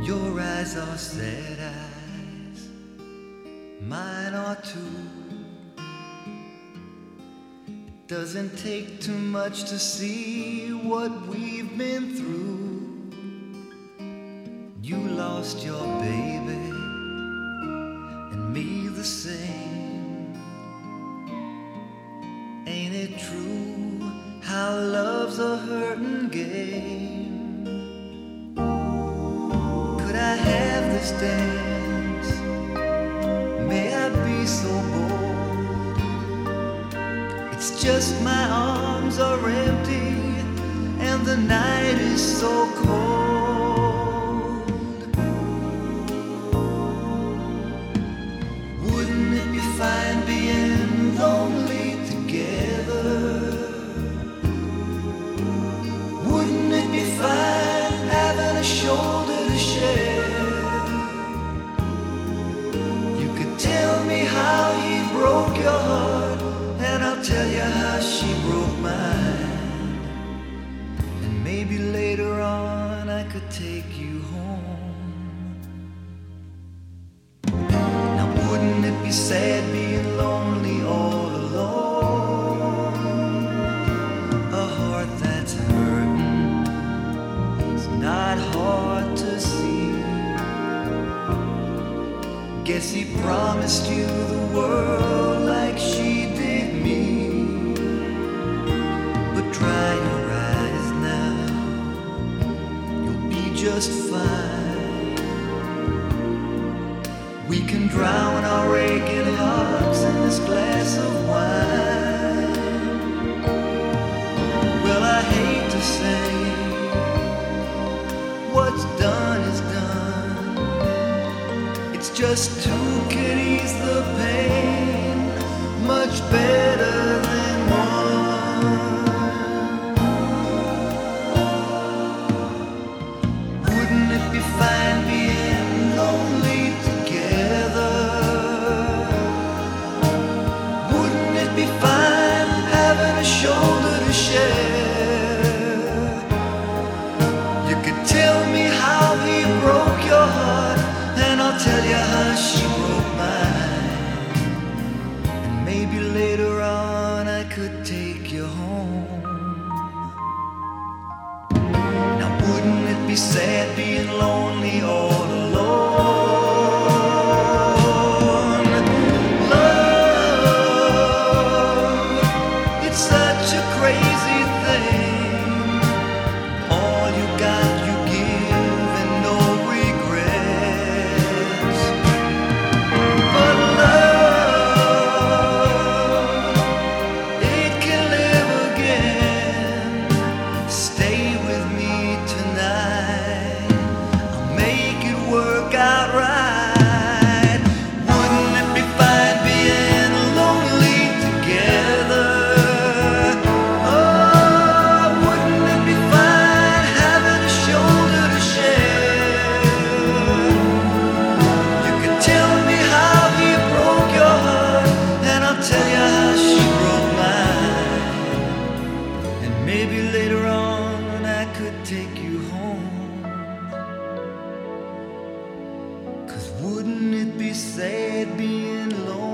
Your eyes are sad eyes, mine are too. It doesn't take too much to see what we've been through. You lost your baby, and me the same. Ain't it true how love's a hurting game? Could I have this dance? May I be so bold? It's just my arms are empty and the night is so cold. Wouldn't it be fine being lonely together? Wouldn't it be fine having a shoulder to share? You could tell me how he broke your heart, and I'll tell you how she broke mine. And maybe later on I could take you home. Now wouldn't it be sad being lonely all alone? A heart that's hurting, it's not hard to see. Guess he promised you the world like she did me. But dry your eyes now, you'll be just fine. We can drown our aching hearts in this glass of wine. Well, I hate to say what's done is done. It's just two can ease the pain much better than one. Wouldn't it be fine being lonely together? Wouldn't it be fine having a shoulder to share? You could tell me how he broke your heart, and I'll tell you how she broke mine. And maybe later on I could take you home. Now wouldn't it be sad being lonely all alone? Love, it's such a crazy thing. All you got you give and no regrets. But love, it can live again. Stay with me tonight, I'll make it work out right. Wouldn't it be fine being lonely together? Oh, wouldn't it be fine having a shoulder to share? You could tell me how he broke your heart, and I'll tell you how she broke mine. And maybe later on I could take you home. 'Cause wouldn't it be sad being lonely